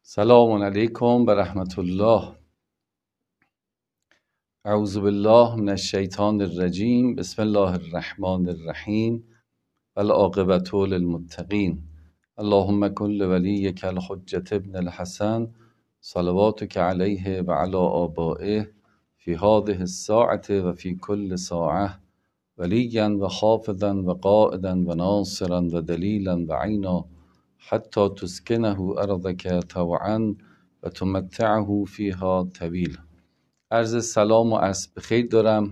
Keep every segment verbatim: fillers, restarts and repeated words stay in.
سلام علیکم و رحمت الله. اعوذ بالله من الشیطان الرجیم. بسم الله الرحمن الرحیم. والعاقبة للمتقین. اللهم کن لولیک الحجة ابن الحسن صلواتک علیه و علی آبائه فی هذه الساعة و فی کل ساعة ولیا و حافظا و قائدا و ناصرا و دلیلا و عینا حتی تسکنه ارضک طوعا و تمتعه فیها طویلا. عرض سلام و عصر بخیر دارم.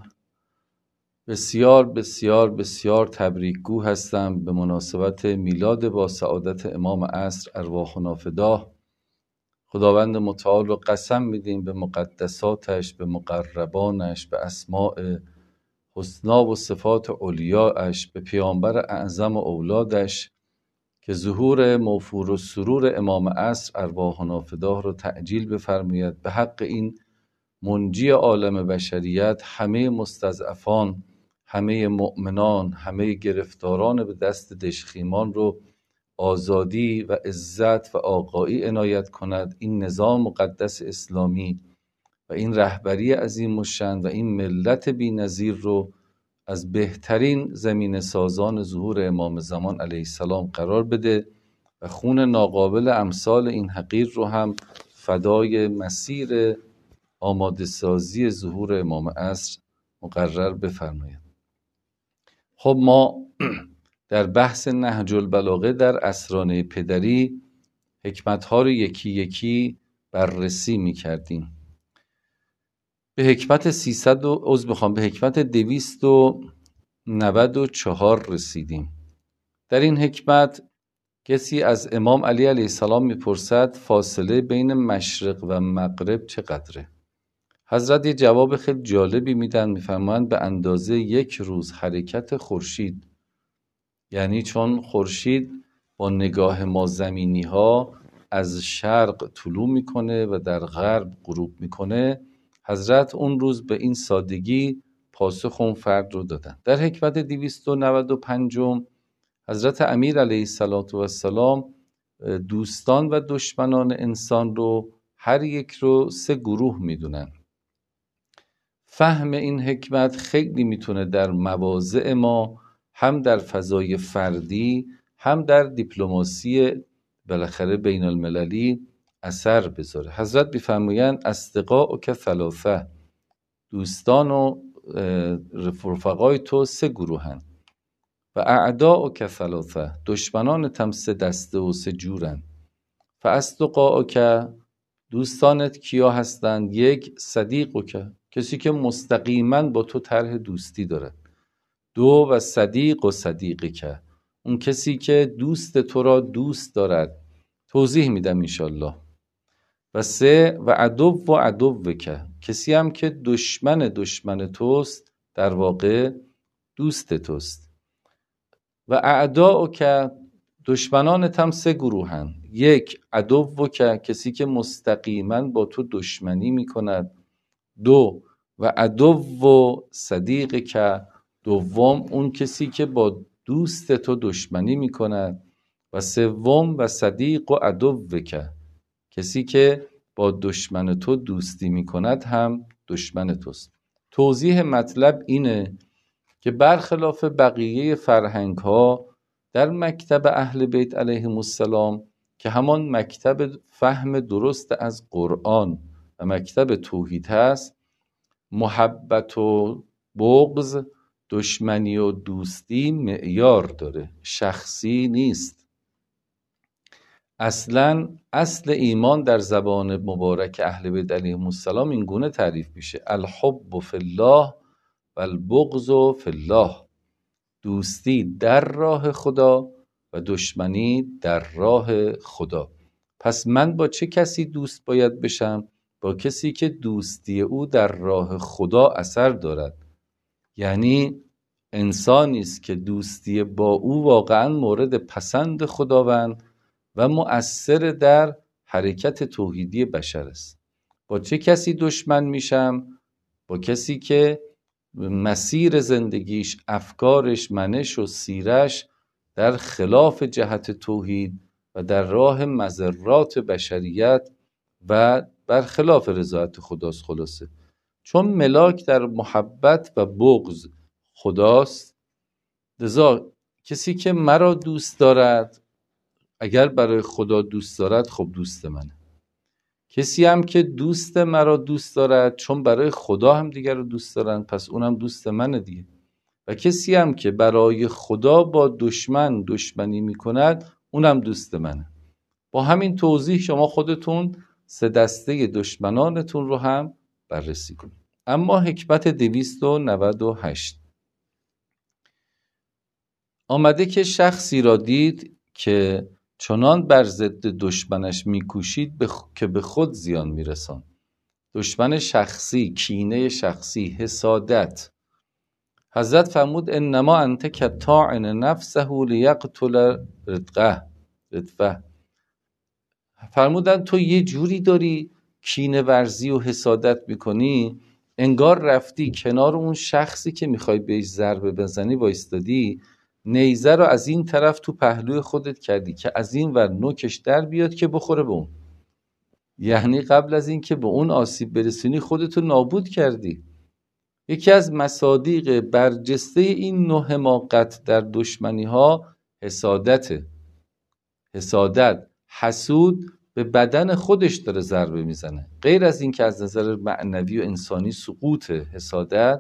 بسیار بسیار بسیار تبریکگو هستم به مناسبت میلاد با سعادت امام عصر ارواحنا فداه. خداوند متعال رو قسم میدیم به مقدساتش، به مقربانش، به اسماء حسنا و صفات علیاش، به پیامبر اعظم و اولادش که ظهور موفور و سرور امام عصر ارواحنا فداه رو تعجیل بفرماید. به حق این منجی عالم بشریت همه مستضعفان، همه مؤمنان، همه گرفتاران به دست دژخیمان رو آزادی و عزت و آقایی عنایت کند. این نظام مقدس اسلامی و این رهبری عظیم الشأن و این ملت بی‌نظیر رو از بهترین زمین سازان ظهور امام زمان علیه السلام قرار بده و خون ناقابل امثال این حقیر رو هم فدای مسیر آماده سازی ظهور امام عصر مقرر بفرماید. خب ما در بحث نهج البلاغه در اسرانه پدری حکمت‌ها رو یکی یکی بررسی می کردیم. به حکمت سیصد و عضو بخوام به حکمت دویست و نود و چهار رسیدیم. در این حکمت کسی از امام علی علیه السلام میپرسد فاصله بین مشرق و مغرب چقدره؟ حضرت یه جواب خیلی جالبی میدن، میفرمایند به اندازه یک روز حرکت خورشید. یعنی چون خورشید با نگاه ما زمینی ها از شرق طلوع میکنه و در غرب غروب میکنه، حضرت اون روز به این سادگی پاسخ اون فرد رو دادن. در حکمت دویست و نود و پنج حضرت امیر علیه السلام دوستان و دشمنان انسان رو هر یک رو سه گروه میدونن. فهم این حکمت خیلی میتونه در مواضع ما هم در فضای فردی هم در دیپلماسی بالاخره بین المللی اثر بذاره. حضرت میفرمایند اصدقاء که ثلاثه، دوستان و رفقای تو سه گروهن، و اعداء که ثلاثه، دشمنانت هم سه دسته و سه جورن. فاصدقاء که، دوستانت کیا هستند؟ یک، صدیق که، کسی که مستقیما با تو طرح دوستی دارد. دو، و صدیق و صدیقی که، اون کسی که دوست تو را دوست دارد. توضیح میدم انشالله. و سه، و عدو و عدو که، کسی هم که دشمن دشمن توست، در واقع دوست توست. و اعداء که، دشمنانت هم سه گروهن. یک، عدو که، کسی که مستقیما با تو دشمنی میکند. دو، و عدو و صدیق که، دوم اون کسی که با دوست تو دشمنی میکند. و سوم، و صدیق و عدو که، کسی که با دشمن تو دوستی میکند هم دشمن توست. توضیح مطلب اینه که برخلاف بقیه فرهنگ ها در مکتب اهل بیت علیهم السلام که همان مکتب فهم درست از قرآن و مکتب توحید هست، محبت و بغض، دشمنی و دوستی معیار داره، شخصی نیست. اصلا اصل ایمان در زبان مبارک اهل بیت علیهم السلام این گونه تعریف میشه: الحب فی الله و البغض فی الله. دوستی در راه خدا و دشمنی در راه خدا. پس من با چه کسی دوست باید بشم؟ با کسی که دوستی او در راه خدا اثر دارد. یعنی انسانی است که دوستی با او واقعا مورد پسند خداوند و مؤثر در حرکت توحیدی بشر است. با چه کسی دشمن میشم؟ با کسی که مسیر زندگیش، افکارش، منش و سیرش در خلاف جهت توحید و در راه مضرات بشریت و برخلاف رضایت خداست. خلاصه چون ملاک در محبت و بغض خداست، لذا کسی که مرا دوست دارد اگر برای خدا دوست دارد خب دوست منه. کسی هم که دوست مرا دوست دارد چون برای خدا هم دیگر رو دوست دارن پس اونم دوست منه دیگه. و کسی هم که برای خدا با دشمن دشمنی میکند اونم دوست منه. با همین توضیح شما خودتون سه دسته دشمنانتون رو هم بررسی کنید. اما حکمت دویست و نود و هشت آمده که شخصی را دید که چنان بر ضد دشمنش میکوشید بخ... که به خود زیان میرسان. دشمن شخصی، کینه شخصی، حسادت. حضرت فرمود انما انت کطاعن نفسه لیقتل رتقه رتفه. فرمودن تو یه جوری داری کینه ورزی و حسادت میکنی انگار رفتی کنار اون شخصی که میخوای بهش ضربه بزنی وایستادی، نیزه رو از این طرف تو پهلوی خودت کردی که از این ور نوکش در بیاد که بخوره به اون. یعنی قبل از این که به اون آسیب برسونی خودتو نابود کردی. یکی از مصادیق برجسته این نوع حماقت در دشمنی ها حسادته. حسادت، حسود به بدن خودش داره ضربه میزنه. غیر از این که از نظر معنوی و انسانی سقوط حسادت،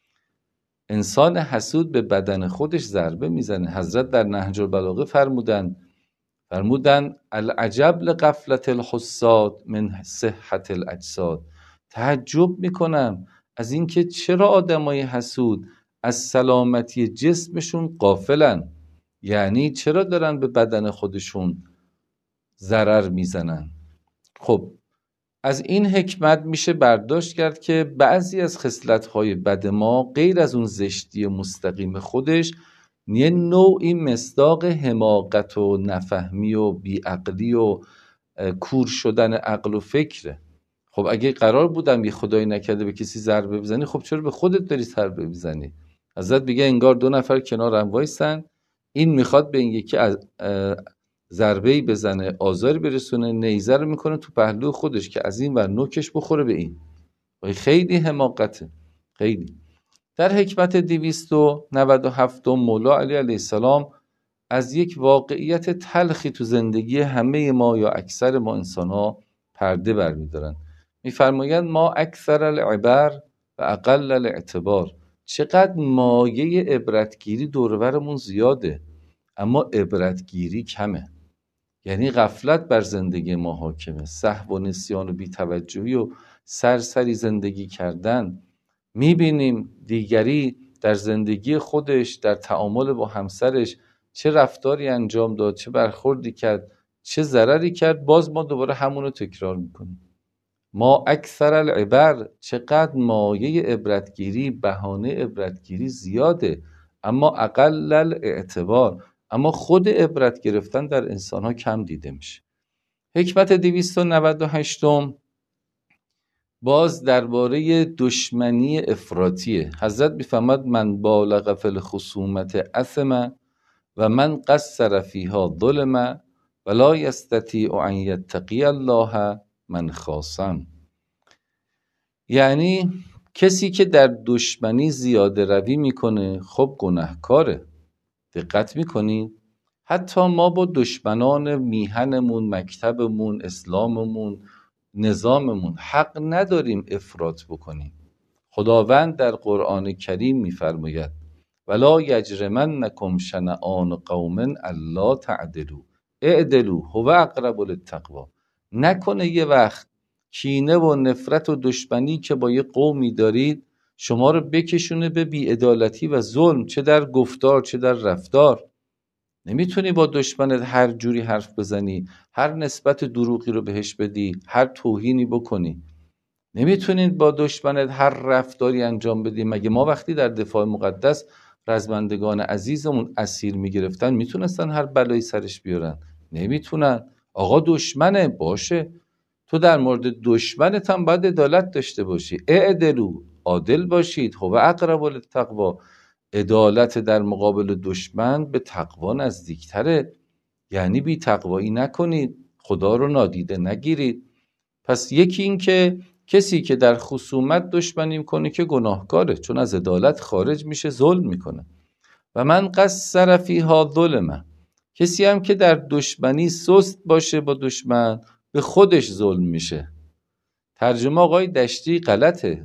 انسان حسود به بدن خودش ضربه میزنه. حضرت در نهج البلاغه فرمودن فرمودن العجب لغفلت الحساد من صحت الاجساد. تعجب میکنم از اینکه چرا آدمای حسود از سلامتی جسمشون غافلن. یعنی چرا دارن به بدن خودشون ضرر میزنن. خب از این حکمت میشه برداشت کرد که بعضی از خصلت‌های بد ما غیر از اون زشتی مستقیم خودش یه نوعی مصداق حماقت و نفهمی و بیعقلی و کور شدن عقل و فکره. خب اگه قرار بودم یه خدایی نکرده به کسی ضربه بزنی خب چرا به خودت داری ضربه بزنی؟ حضرت میگه انگار دو نفر کنار هم وایسن، این میخواد به این یکی از ضربه‌ای بزنه آزاری برسونه، نیزه رو میکنه تو پهلو خودش که از این ور نوکش بخوره به این. خیلی حماقته خیلی. در حکمت دویست و نود و هفت مولا علی علیه السلام از یک واقعیت تلخی تو زندگی همه ما یا اکثر ما انسان ها پرده برمیدارن. میفرمایند ما اکثر العبر و اقل الاعتبار. چقدر مایه عبرتگیری دور برمون زیاده اما عبرتگیری کمه. یعنی غفلت بر زندگی ما حاکمه، سهو و نسیان و بی‌توجهی و سرسری زندگی کردن. میبینیم دیگری در زندگی خودش در تعامل با همسرش چه رفتاری انجام داد، چه برخوردی کرد، چه ضرری کرد، باز ما دوباره همونو تکرار میکنیم. ما اکثر العبر، چقدر مایه عبرتگیری، بهانه عبرتگیری زیاده اما اقل الاعتبار، اما خود عبرت گرفتن در انسان ها کم دیده میشه. حکمت دویست و نود و هشت باز درباره دشمنی افراطیه. حضرت میفهمد من بالغ فی الخصومت اثم و من قصر فیها ظلم ولا یستطیع ان یتقی الله من خاصم. یعنی کسی که در دشمنی زیاده روی میکنه خب گناهکاره. دقت میکنید حتی ما با دشمنان میهنمون، مکتبمون، اسلاممون، نظاممون حق نداریم افراط بکنیم. خداوند در قرآن کریم میفرماید ولا یجرمنکم شنآن قوم الا تعدلوا اعدلوا هو اقرب للتقوی. نکنه یه وقت کینه و نفرت و دشمنی که با یه قومی دارید شما رو بکشونه به بی‌عدالتی و ظلم، چه در گفتار چه در رفتار. نمیتونی با دشمنت هر جوری حرف بزنی، هر نسبت دروغی رو بهش بدی، هر توهینی بکنی. نمیتونید با دشمنت هر رفتاری انجام بدی. مگه ما وقتی در دفاع مقدس رزمندگان عزیزمون اسیر میگرفتن میتونستن هر بلایی سرش بیارن؟ نمیتونن. آقا دشمنه باشه، تو در مورد دشمنت هم باید عدالت داشته باشی. اعدلوا، عادل باشید. هو اقرب للتقوی. عدالت در مقابل دشمن به تقوا نزدیکتره. یعنی بی تقوایی نکنید، خدا رو نادیده نگیرید. پس یکی این که کسی که در خصومت دشمنی میکنه که گناهکاره، چون از عدالت خارج میشه، ظلم میکنه. و من قصر فیها ظلمه، کسی هم که در دشمنی سست باشه با دشمن به خودش ظلم میشه. ترجمه آقای دشتی غلطه.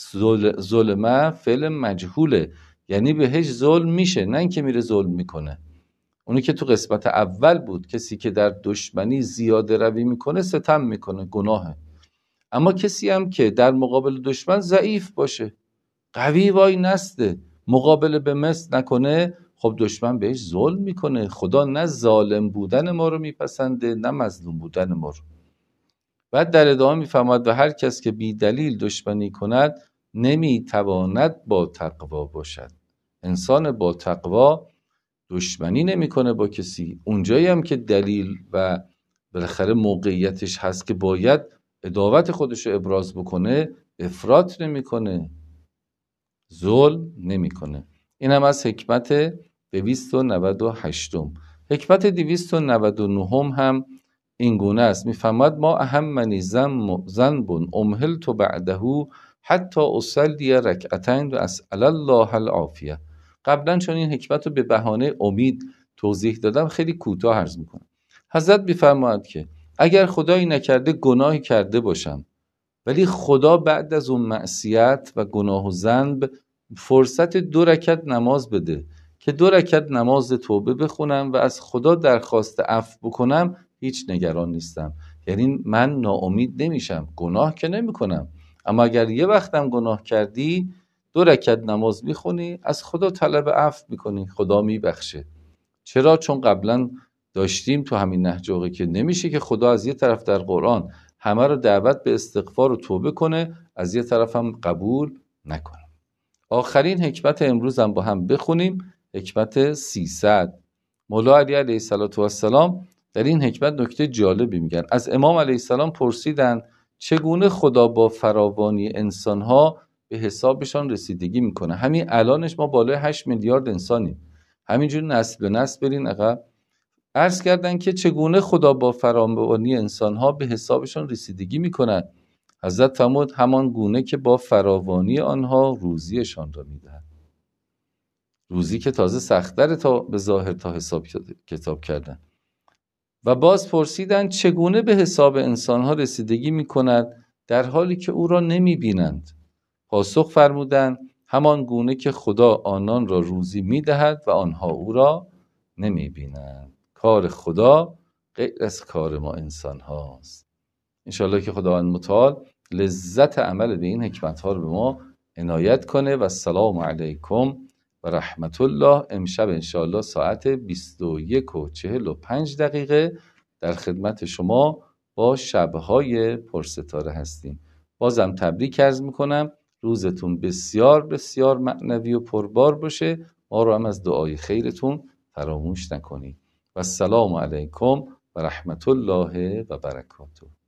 ظلمه فعل مجهوله، یعنی بهش ظلم میشه، نه اینکه میره ظلم میکنه. اونی که تو قسمت اول بود، کسی که در دشمنی زیاده روی میکنه ستم میکنه، گناهه. اما کسی هم که در مقابل دشمن ضعیف باشه، قوی وای نسته، مقابله به مثل نکنه، خب دشمن بهش ظلم میکنه. خدا نه ظالم بودن ما رو میپسنده نه مظلوم بودن ما رو. بعد در ادامه میفرماید و هر کس که بی دلیل دشمنی کند نمیتواند با تقوا باشد. انسان با تقوا دشمنی نمیکنه با کسی. اونجایی هم که دلیل و بالاخره موقعیتش هست که باید عداوت خودش رو ابراز بکنه، افراط نمیکنه، ظلم نمیکنه. این هم از حکمت دویست و نود و هشتم. حکمت دویست و نود و نهم هم این گونه است. میفهمد ما اهمنی ذنب امهلت بعده حتی اصلی رکعتین و اسأل الله العافیه. قبلا چون این حکمت رو به بهانه امید توضیح دادم، خیلی کوتاه عرض میکنم. حضرت میفرماید که اگر خدایی نکرده گناهی کرده باشم، ولی خدا بعد از اون معصیت و گناه و ذنب فرصت دو رکعت نماز بده که دو رکعت نماز توبه بخونم و از خدا درخواست عفو بکنم، هیچ نگران نیستم. یعنی من ناامید نمیشم، گناه که نمی کنم، اما اگر یه وقتم گناه کردی دو رکعت نماز میخونی، از خدا طلب عفو میکنی، خدا میبخشه. چرا؟ چون قبلا داشتیم تو همین نهج که نمیشه که خدا از یه طرف در قرآن همه رو دعوت به استغفار و توبه کنه، از یه طرف هم قبول نکنه. آخرین حکمت امروز هم با هم بخونیم، حکمت سیصد. مولا علی علیه السلام در این حکمت نکته جالبی میگن. از امام علیه السلام پرسیدن چگونه خدا با فراوانی انسانها به حسابشان رسیدگی میکنه. همین الانش ما بالای هشت میلیارد انسانیم، همینجور نسل به نسل برین عقب. عرض کردن که چگونه خدا با فراوانی انسانها به حسابشان رسیدگی میکند. حضرت فرمود همان گونه که با فراوانی آنها روزیشان را میدهد. روزی که تازه سخت‌تر تا به ظاهر تا حساب کتاب کردن. و باز پرسیدن چگونه به حساب انسانها رسیدگی میکند در حالی که او را نمیبینند. پاسخ فرمودند همان گونه که خدا آنان را روزی میدهد و آنها او را نمیبینند. کار خدا غیر از کار ما انسان هاست. انشاءالله که خداوند متعال لذت عمل به این حکمت ها رو به ما عنایت کنه. و السلام علیکم و رحمت الله. امشب انشاءالله ساعت بیست و یک و چهل و پنج دقیقه در خدمت شما با شبهای پرستاره هستیم. بازم تبریک عرض میکنم، روزتون بسیار بسیار معنوی و پربار باشه. ما رو هم از دعای خیرتون فراموش نکنید. و السلام علیکم و رحمت الله و برکاته.